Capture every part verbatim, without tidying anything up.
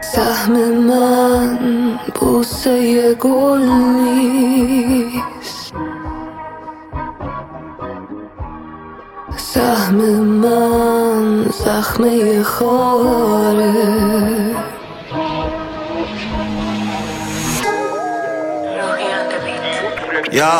سهم من بوسه گل نیست، سهم من زخمه خاره. یا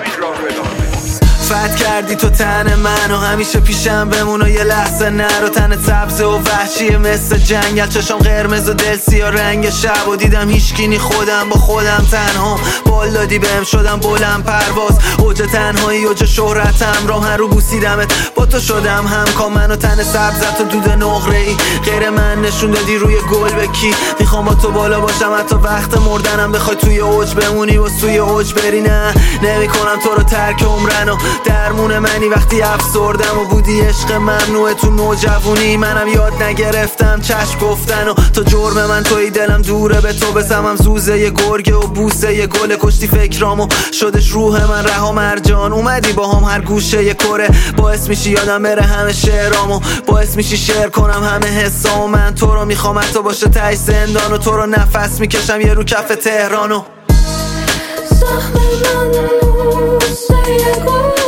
فت کردی تو تن من و همیشه پیشم بمون و یه لحظه نرو. تن سبز و وحشیه مثل جنگل، چشم قرمز و دل سیاه رنگ شب و دیدم هیچکی خودم با خودم تنها. بال دادی بهم شدم بلند پرواز، اوج تنهایی اوج شهرتم، راهن رو بوسیدمت با تو شدم همکام. من و تن سبزت و دود نقره ای غیر من نشون دادی روی گل به کی. میخوام با تو بالا باشم حتی وقت مردنم، بخوای توی اوج بمونی و سوی اوج بری. نه نمیکنم تو رو ترک عمرن و درمون منی وقتی افسردم و بودی عشق ممنوع تو نوجوونی. منم یاد نگرفتم چشم گفتن و تو جرم من توی دلم دوره به تو بسمم زوزه ی گرگه و بوسه ی گل. کشتی فکرامو شدش روح من رها مرجان، اومدی با هم هر گوشه ی کره. باعث میشی یادم بره همه شعرامو، باعث میشی شعر کنم همه حسامو. من تو رو میخوام حتی باشه ته زندان و تو رو نفس میکشم یه رو کف تهرانو. سهم من بوسه گل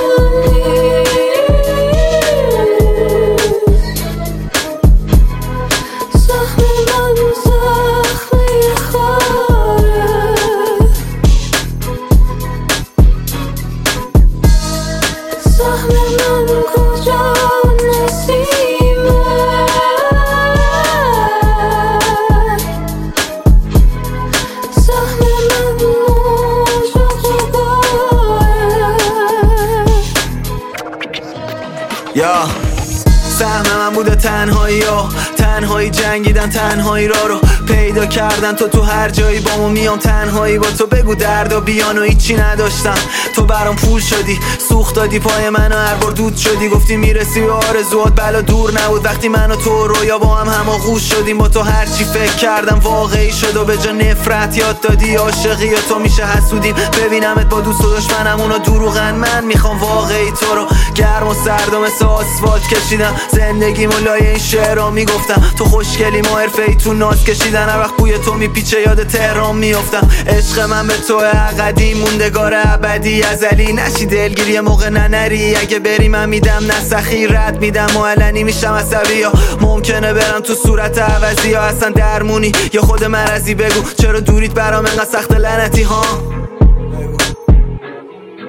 یا سهم من بوده تنهایی ها، تنهایی جنگیدن تنهایی را رو پیدا کردن. تو تو هر جایی بامو میام تنهایی با تو، بگو درد و بیان و هیچی نداشتم. تو برام پول شدی سوخت دادی پای من و هر بار دود شدی. گفتی میرسی به آرزوات بلا دور نبود وقتی من و تو رویا با هم هماغوش شدیم. با تو هرچی فکر کردم واقعی شد و به جا نفرت یاد دادی عاشقی و تو میشه حسودیم. ببینمت با دوست و دشمنم اونا دروغن، من میخوام واقعی تو رو. گرم و سرد و مثل آسفالت کشیدم زندگیمو لای این شعرها میگفتم. تو خوشگلی ما حرفه‌ای تو ناز کشیدن، هر وقت بوی تو میپیچه یاد تهران میافتم. عشق من به تو قدیم موندگار ابدی ازلی، نشی دلگیری موقع ننری. اگه بری من میدم نسخی رد میدم و علنی میشم عصبی. یا ممکنه برم تو صورت عوضی یا اصلا درمونی یا خود مرضی. بگو چرا دوریت برام انقدر سخت لعنتی ها.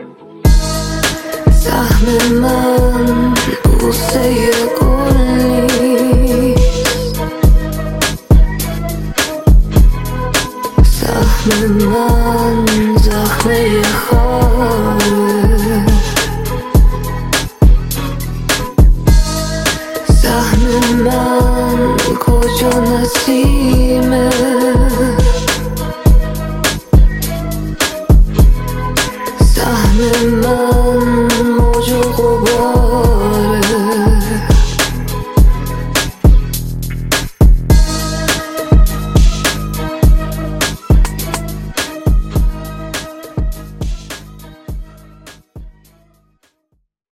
سهم من بوسه گل نیست،